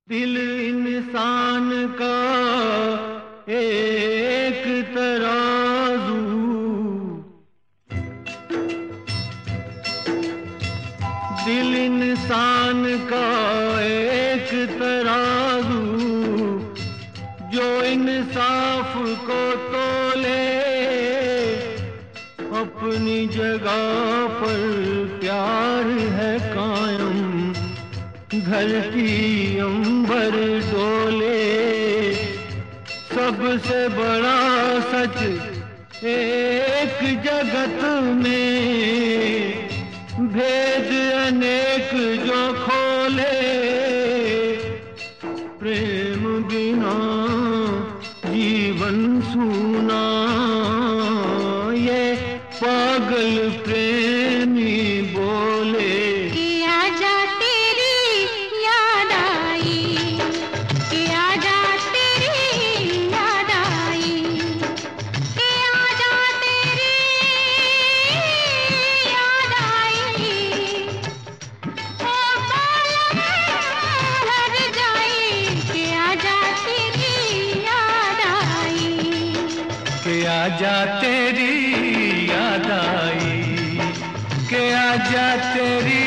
दिल इंसान का एक तराजू, दिल इंसान का एक तराजू, जो इंसाफ को तोले अपनी जगह पर प्यार है कायम, धरती अंबर डोले। सबसे बड़ा सच एक जगत में, भेद अनेक जो खोले। प्रेम बिना जीवन सूना, ये पागल प्रेमी बोले। आजा तेरी याद आई, के आजा तेरी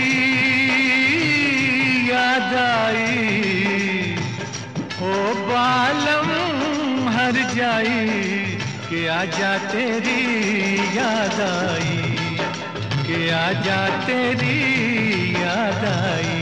याद आई, ओ बालम हर जाई। के आजा तेरी याद आई, के आजा तेरी याद आई।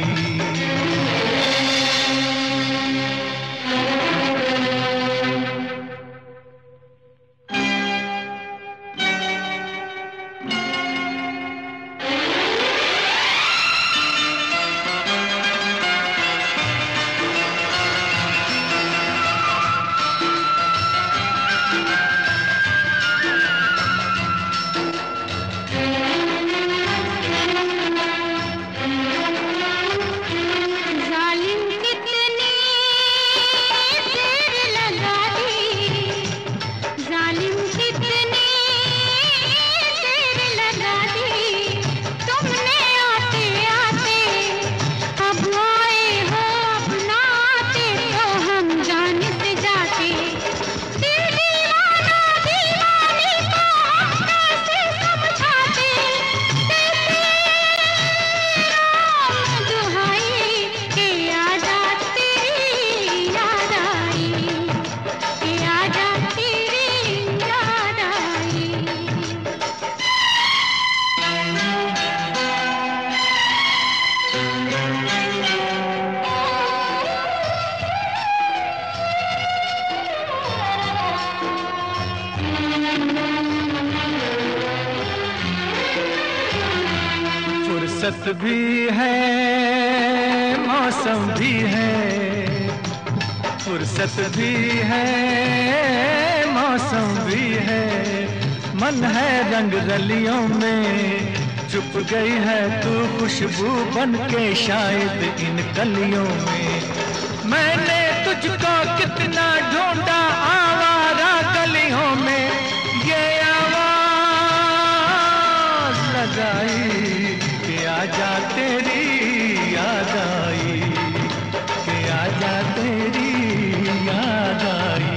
फुर्सत भी है, मौसम भी है, फुर्सत भी है, मौसम भी है। मन है रंग रलियों में, चुप गई है तू खुशबू बन के शायद इन कलियों में। मैंने तुझको कितना ढूंढा आवारा गलियों में, ये आवाज लगाई कि आजा तेरी याद आई, कि आजा तेरी याद आई।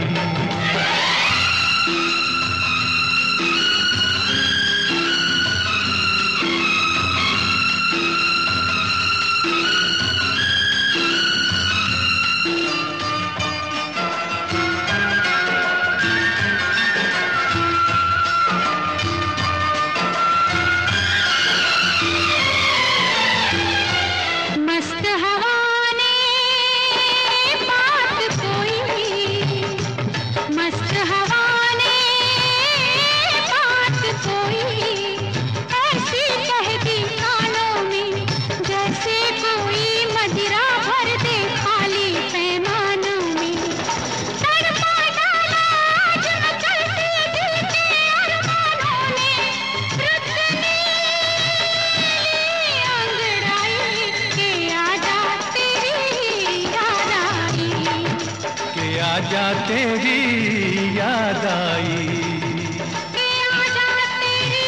आजा तेरी याद आई, आजा तेरी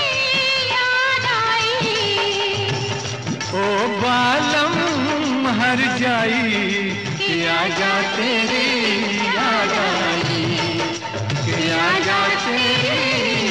याद आई, ओ बालम मर जाई कि आजा तेरी याद आई, कि आजा तेरी